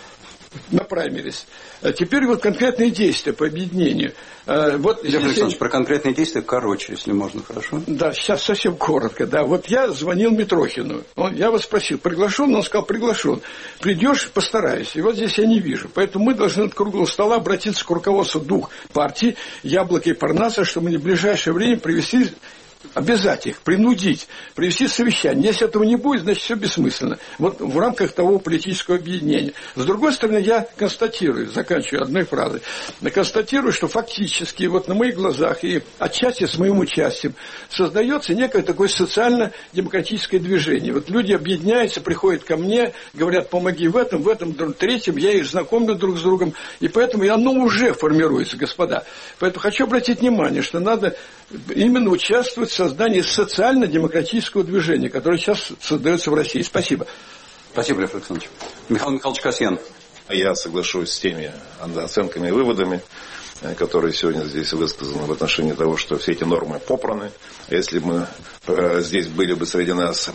На праймерис. Теперь вот конкретные действия по объединению. Вот Лев Александрович, про конкретные действия короче, если можно, хорошо? Да, сейчас совсем коротко. Да. Вот я звонил Митрохину. Он, я вас спросил, приглашен? Он сказал, приглашен. Придешь, постараюсь. И вот здесь я не вижу. Поэтому мы должны от круглого стола обратиться к руководству двух партий, Яблоко и Парнаса, чтобы они в ближайшее время привести... Обязать их, принудить, привести совещание. Если этого не будет, значит, все бессмысленно. Вот в рамках того политического объединения. С другой стороны, я констатирую, заканчиваю одной фразой, констатирую, что фактически вот на моих глазах и отчасти с моим участием создается некое такое социально-демократическое движение. Вот люди объединяются, приходят ко мне, говорят, помоги в этом, в этом, в третьем, я их знакомлю друг с другом, и поэтому оно уже формируется, господа. Поэтому хочу обратить внимание, что надо именно участвовать в создании социально-демократического движения, которое сейчас создается в России. Спасибо. Спасибо, Лев Александрович. Михаил Михайлович Касьян. Я соглашусь с теми оценками и выводами, которые сегодня здесь высказаны в отношении того, что все эти нормы попраны. Если бы здесь были бы среди нас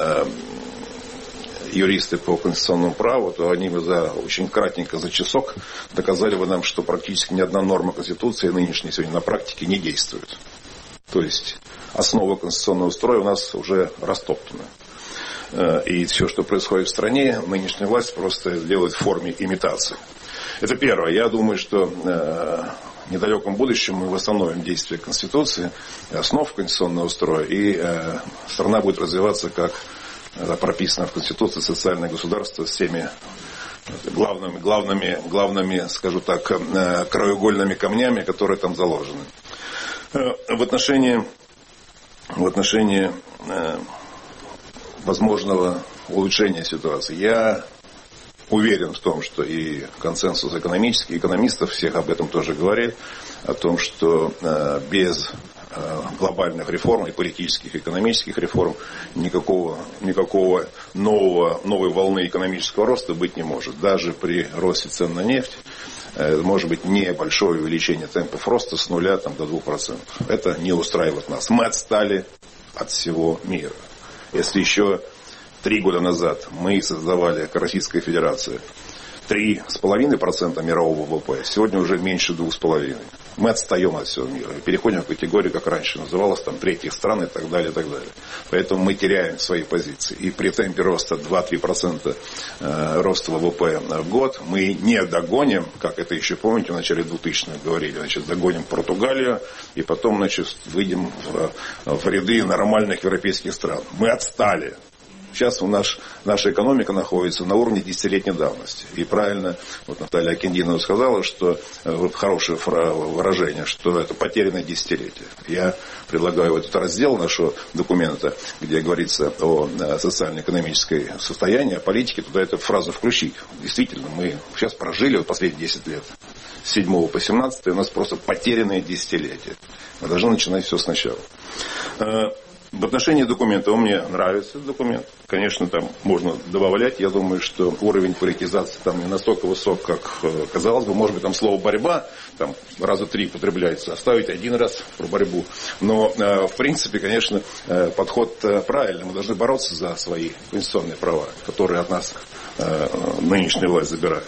юристы по конституционному праву, то они бы за, очень кратенько за часок доказали бы нам, что практически ни одна норма Конституции нынешней сегодня на практике не действует. То есть основа конституционного строя у нас уже растоптана. И все, что происходит в стране, нынешняя власть просто делает в форме имитации. Это первое. Я думаю, что в недалеком будущем мы восстановим действие Конституции, основ конституционного строя, и страна будет развиваться, как прописано в Конституции, социальное государство с всеми главными, главными, главными, скажу так, краеугольными камнями, которые там заложены. В отношении, в отношении возможного улучшения ситуации. Я уверен в том, что и консенсус экономических экономистов всех об этом тоже говорит, о том, что без глобальных реформ и политических, и экономических реформ никакого, никакого нового, новой волны экономического роста быть не может. Даже при росте цен на нефть может быть небольшое увеличение темпов роста с нуля там, до двух процентов. Это не устраивает нас. Мы отстали от всего мира. Если еще три года назад мы создавали, как Российская Федерация, три с половиной процента мирового ВВП, сегодня уже меньше двух с половиной. Мы отстаем от всего мира. И переходим в категорию, как раньше называлось, там, третьих стран и так далее, и так далее. Поэтому мы теряем свои позиции. И при темпе роста два-три процента э, роста ВВП в год мы не догоним, как это еще, помните, в начале двухтысячных говорили, значит, догоним Португалию, и потом, значит, выйдем в, в ряды нормальных европейских стран. Мы отстали. сейчас у нас, наша экономика находится на уровне десятилетней давности. И правильно вот Наталья Акиндинова сказала, что вот хорошее выражение, что это потерянное десятилетие. Я предлагаю вот этот раздел нашего документа, где говорится о социально-экономической состоянии, о политике, туда эту фразу включить. Действительно, мы сейчас прожили вот последние десять лет. С седьмого по семнадцатое у нас просто потерянное десятилетие. Мы должны начинать все сначала. В отношении документа, он мне нравится, документ. Конечно, там можно добавлять. Я думаю, что уровень политизации там не настолько высок, как казалось бы. Может быть, там слово «борьба» там раза три употребляется. Оставить один раз про борьбу. Но, в принципе, конечно, подход правильный. Мы должны бороться за свои конституционные права, которые от нас нынешняя власть забирает.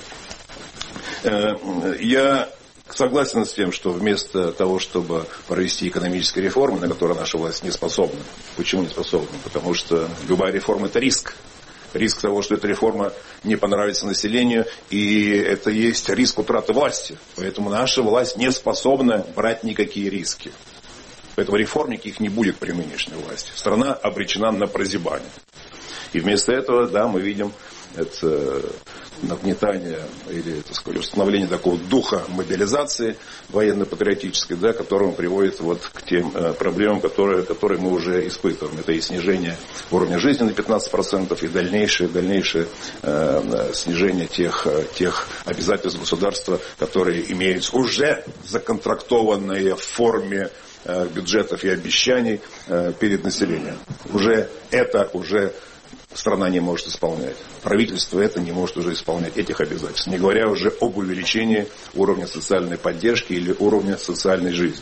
Я согласен с тем, что вместо того, чтобы провести экономические реформы, на которые наша власть не способна. Почему не способна? Потому что любая реформа – это риск. Риск того, что эта реформа не понравится населению, и это есть риск утраты власти. Поэтому наша власть не способна брать никакие риски. Поэтому реформ никаких не будет при нынешней власти. Страна обречена на прозябание. И вместо этого, да, мы видим это нагнетание или, так сказать, установление такого духа мобилизации военно-патриотической, да, которым приводит вот к тем э, проблемам, которые, которые мы уже испытываем. Это и снижение уровня жизни на пятнадцать процентов, и дальнейшее, дальнейшее э, снижение тех, тех обязательств государства, которые имеются уже законтрактованные в форме э, бюджетов и обещаний э, перед населением. Уже это уже страна не может исполнять. Правительство это не может уже исполнять, этих обязательств. Не говоря уже об увеличении уровня социальной поддержки или уровня социальной жизни.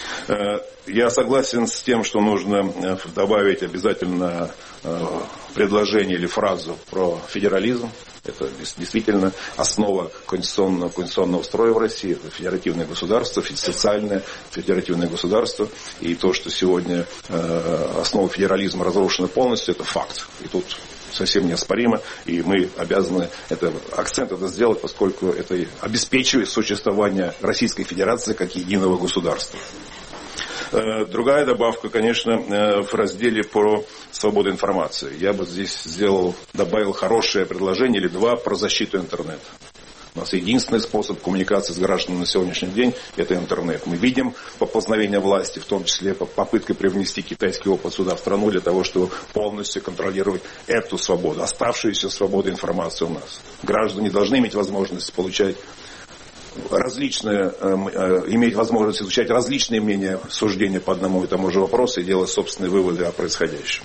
Я согласен с тем, что нужно добавить обязательно предложение или фразу про федерализм. Это действительно основа конституционного, конституционного строя в России. Это федеративное государство, социальное федеративное государство. И то, что сегодня э, основа федерализма разрушена полностью, это факт. И тут совсем неоспоримо. И мы обязаны это, акцент это сделать, поскольку это обеспечивает существование Российской Федерации как единого государства. Другая добавка, конечно, в разделе про свободу информации. Я бы здесь сделал, добавил хорошее предложение или два про защиту интернета. У нас единственный способ коммуникации с гражданами на сегодняшний день – это интернет. Мы видим поползновение власти, в том числе попыткой привнести китайский опыт сюда, в страну, для того, чтобы полностью контролировать эту свободу, оставшуюся свободу информации у нас. Граждане должны иметь возможность получать различные, э, э, иметь возможность изучать различные мнения, суждения по одному и тому же вопросу и делать собственные выводы о происходящем.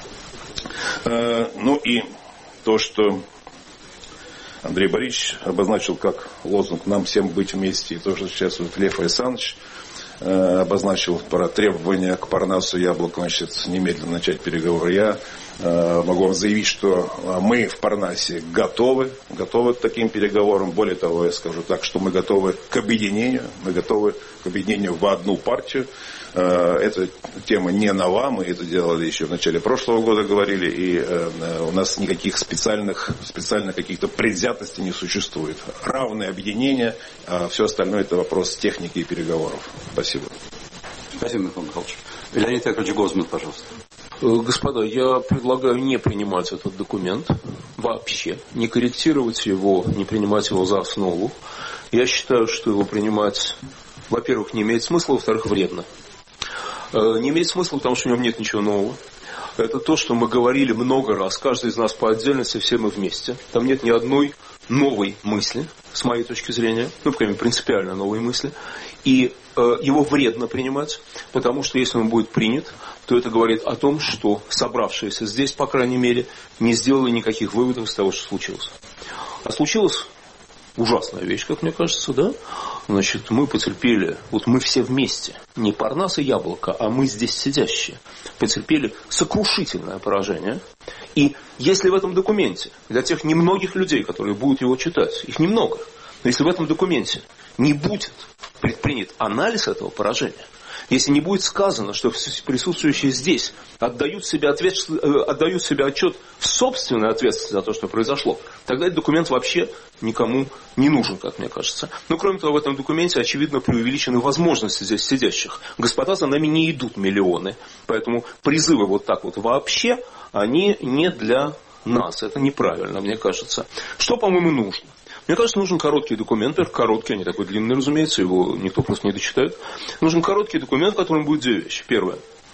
Э, ну и то, что Андрей Борисович обозначил как лозунг «нам всем быть вместе», и то, что сейчас вот Лев Александрович э, обозначил про требования к Парнасу Яблоку, значит, немедленно начать переговоры. Я э, могу вам заявить, что мы в Парнасе готовы, готовы к таким переговорам. Более того, я скажу так, что мы готовы к объединению, мы готовы к объединению в одну партию. Эта тема не нова, мы это делали еще в начале прошлого года, говорили, и у нас никаких специальных, специальных каких-то предвзятостей не существует. Равное объединение, а все остальное это вопрос техники и переговоров. Спасибо. Спасибо, Михаил Михайлович. Леонид Яковлевич Гозман, пожалуйста. Господа, я предлагаю не принимать этот документ вообще, не корректировать его, не принимать его за основу. Я считаю, что его принимать, во-первых, не имеет смысла, во-вторых, вредно. Не имеет смысла, потому что в нем нет ничего нового. Это то, что мы говорили много раз, каждый из нас по отдельности, все мы вместе. Там нет ни одной новой мысли, с моей точки зрения, ну, по крайней мере, принципиально новой мысли. И э, его вредно принимать, потому что если он будет принят, то это говорит о том, что собравшиеся здесь, по крайней мере, не сделали никаких выводов из того, что случилось. А случилось ужасная вещь, как мне кажется, да? Значит, мы потерпели, вот мы все вместе, не Парнас и Яблоко, а мы здесь сидящие, потерпели сокрушительное поражение. И если в этом документе, для тех немногих людей, которые будут его читать, их немного, но если в этом документе не будет предпринят анализ этого поражения, если не будет сказано, что все присутствующие здесь отдают себе, ответ, отдают себе отчет в собственной ответственности за то, что произошло, тогда этот документ вообще никому не нужен, как мне кажется. Но, кроме того, в этом документе, очевидно, преувеличены возможности здесь сидящих. Господа, за нами не идут миллионы, поэтому призывы вот так вот вообще, они не для нас. Это неправильно, мне кажется. Что, по-моему, нужно? Мне кажется, нужен короткий документ, короткий, а не такой длинный, разумеется, его никто просто не дочитает. Нужен короткий документ, в котором будет две вещи. Первое.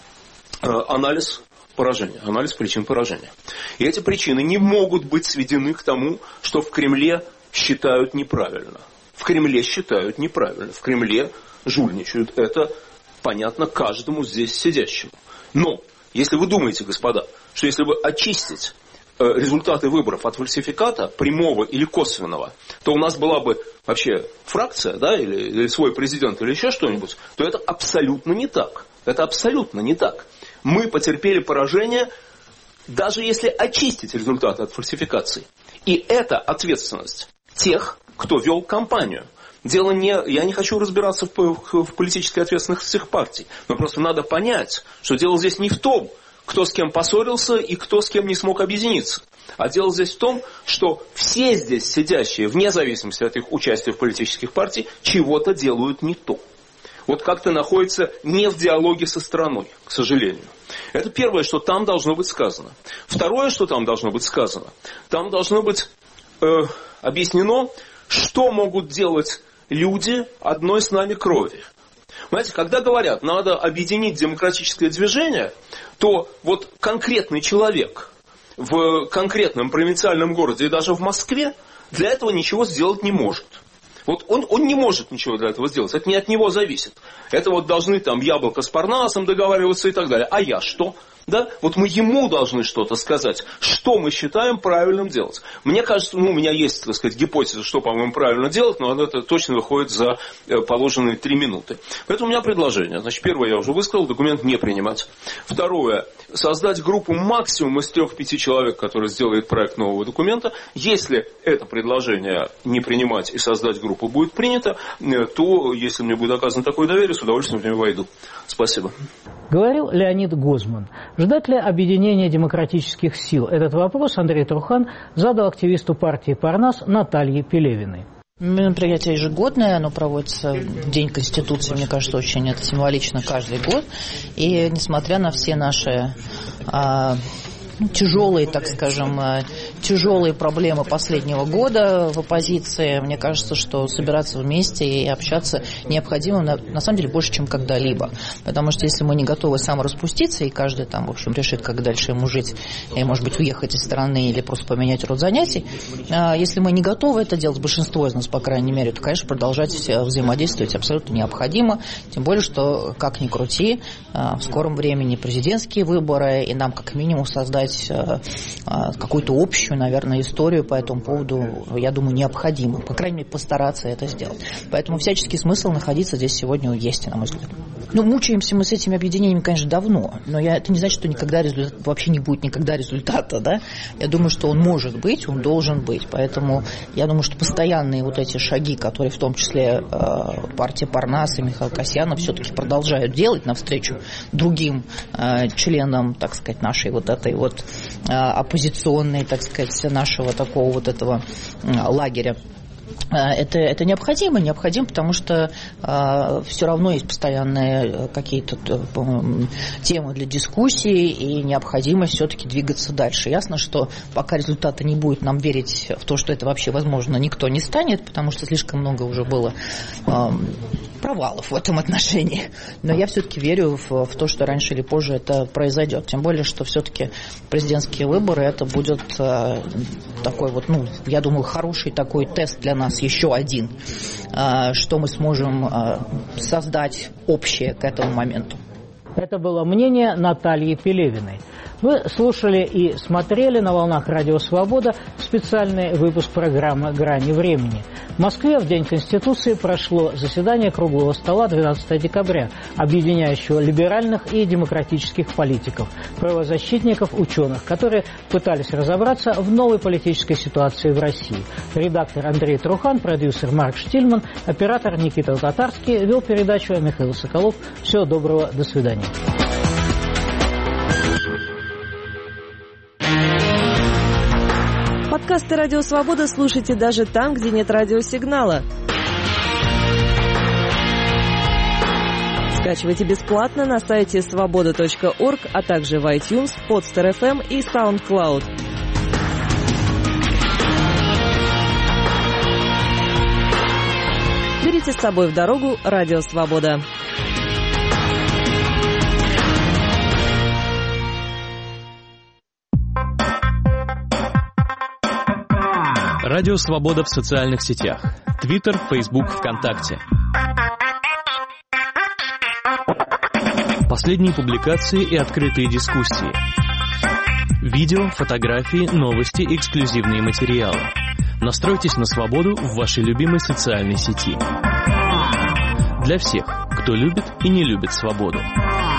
Анализ поражения, анализ причин поражения. И эти причины не могут быть сведены к тому, что в Кремле считают неправильно. В Кремле считают неправильно, в Кремле жульничают. Это понятно каждому здесь сидящему. Но, если вы думаете, господа, что если бы очистить результаты выборов от фальсификата, прямого или косвенного, то у нас была бы вообще фракция, да, или, или свой президент, или еще что-нибудь, то это абсолютно не так. Это абсолютно не так. Мы потерпели поражение, даже если очистить результаты от фальсификаций. И это ответственность тех, кто вел кампанию. Дело не... Я не хочу разбираться в, в политической ответственности всех партий, но просто надо понять, что дело здесь не в том, кто с кем поссорился и кто с кем не смог объединиться. А дело здесь в том, что все здесь сидящие, вне зависимости от их участия в политических партиях, чего-то делают не то. Вот как-то находится не в диалоге со страной, к сожалению. Это первое, что там должно быть сказано. Второе, что там должно быть сказано. Там должно быть э, объяснено, что могут делать люди одной с нами крови. Знаете, когда говорят, надо объединить демократическое движение, то вот конкретный человек в конкретном провинциальном городе и даже в Москве для этого ничего сделать не может. Вот он, он не может ничего для этого сделать, это не от него зависит. Это вот должны там Яблоко с Парнасом договариваться и так далее. А я что? Да? Вот мы ему должны что-то сказать, что мы считаем правильным делать. Мне кажется, ну, у меня есть, так сказать, гипотеза, что, по-моему, правильно делать, но это точно выходит за положенные три минуты. Поэтому у меня предложение. Значит, первое я уже высказал, документ не принимать. Второе, создать группу максимум из трех-пяти человек, которые сделают проект нового документа. Если это предложение не принимать и создать группу будет принято, то, если мне будет оказано такое доверие, с удовольствием в него войду. Спасибо. Говорил Леонид Гозман. Ждать ли объединения демократических сил? Этот вопрос Андрей Трухан задал активисту партии «Парнас» Наталье Пелевиной. Мероприятие ежегодное, оно проводится в День Конституции, мне кажется, очень это символично каждый год. И несмотря на все наши а, тяжелые, так скажем, тяжелые проблемы последнего года в оппозиции, мне кажется, что собираться вместе и общаться необходимо на, на самом деле больше, чем когда-либо. Потому что если мы не готовы самораспуститься, и каждый там, в общем, решит, как дальше ему жить, и, может быть, уехать из страны или просто поменять род занятий, если мы не готовы это делать, большинство из нас, по крайней мере, то, конечно, продолжать взаимодействовать абсолютно необходимо. Тем более, что, как ни крути, в скором времени президентские выборы, и нам, как минимум, создать какую-то общую, наверное, историю по этому поводу, я думаю, необходимо. По крайней мере, постараться это сделать. Поэтому всяческий смысл находиться здесь сегодня есть, на мой взгляд. Ну, мучаемся мы с этими объединениями, конечно, давно, но я, это не значит, что никогда результат, вообще не будет никогда результата, да. Я думаю, что он может быть, он должен быть. Поэтому я думаю, что постоянные вот эти шаги, которые в том числе э, партия Парнас и Михаил Касьянов все-таки продолжают делать навстречу другим э, членам, так сказать, нашей вот этой вот э, оппозиционной, так сказать, нашего такого вот этого э, лагеря. Это, это необходимо, необходимо, потому что э, все равно есть постоянные какие-то э, темы для дискуссии, и необходимо все-таки двигаться дальше. Ясно, что пока результата не будет, нам верить в то, что это вообще возможно, никто не станет, потому что слишком много уже было э, провалов в этом отношении. Но я все-таки верю в, в то, что раньше или позже это произойдет. Тем более, что все-таки президентские выборы, это будет э, такой вот, ну, я думаю, хороший такой тест для нас, еще один, что мы сможем создать общее к этому моменту. Это было мнение Натальи Пелевиной. Вы слушали и смотрели на волнах Радио Свобода специальный выпуск программы «Грани времени». В Москве в День Конституции прошло заседание круглого стола двенадцатого декабря, объединяющего либеральных и демократических политиков, правозащитников, ученых, которые пытались разобраться в новой политической ситуации в России. Редактор Андрей Трухан, продюсер Марк Штильман, оператор Никита Татарский, вел передачу Михаил Соколов. Всего доброго, до свидания. Подкасты «Радио Свобода» слушайте даже там, где нет радиосигнала. Скачивайте бесплатно на сайте свобода точка орг, а также в iTunes, Podster эф эм и SoundCloud. Берите с собой в дорогу «Радио Свобода». Радио Свобода в социальных сетях. Твиттер, Фейсбук, ВКонтакте. Последние публикации и открытые дискуссии. Видео, фотографии, новости, эксклюзивные материалы. Настройтесь на свободу в вашей любимой социальной сети. Для всех, кто любит и не любит свободу.